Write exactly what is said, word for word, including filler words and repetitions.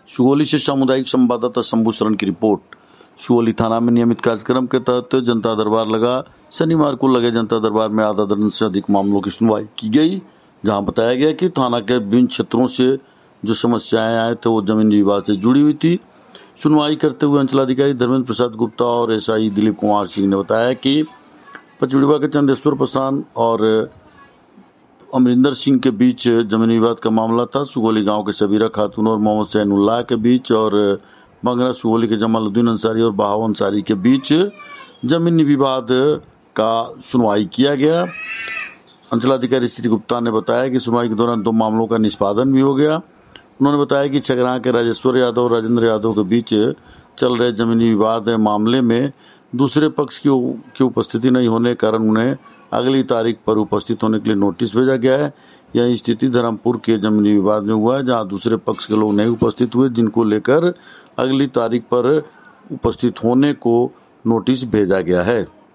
सुगौली से सामुदायिक संवाददाता शंभू शरण की रिपोर्ट। सुगौली थाना में नियमित कार्यक्रम के तहत जनता दरबार लगा। शनिवार को लगे जनता दरबार में आधा दर्जन से अधिक मामलों की सुनवाई की गई, जहां बताया गया कि थाना के विभिन्न क्षेत्रों से जो समस्याएं आए थे वो जमीन विवाद से जुड़ी हुई थी। सुनवाई करते हुए अंचलाधिकारी धर्मेंद्र प्रसाद गुप्ता और एसआई दिलीप कुमार सिंह ने बताया कि पचड़िया के चंदेश्वर प्रसाद और अमरिंदर सिंह के बीच जमीन विवाद का मामला था। सुगौली गांव के सबीरा खातून और मोहम्मद सैनुल्लाह के बीच और बंगरा सुगौली के जमालुद्दीन अंसारी और बहाव अंसारी के बीच जमीन विवाद का सुनवाई किया गया। अंचलाधिकारी श्री गुप्ता ने बताया कि सुनवाई के दौरान दो मामलों का निष्पादन भी हो गया। उन्होंने बताया कि छगरा के राजेश्वर यादव और राजेंद्र यादव के बीच चल रहे जमीनी विवाद मामले में दूसरे पक्ष की उपस्थिति नहीं होने के कारण उन्हें अगली तारीख पर उपस्थित होने के लिए नोटिस भेजा गया है। यह स्थिति धर्मपुर के जमीनी विवाद में हुआ है, जहां दूसरे पक्ष के लोग नहीं उपस्थित हुए, जिनको लेकर अगली तारीख पर उपस्थित होने को नोटिस भेजा गया है।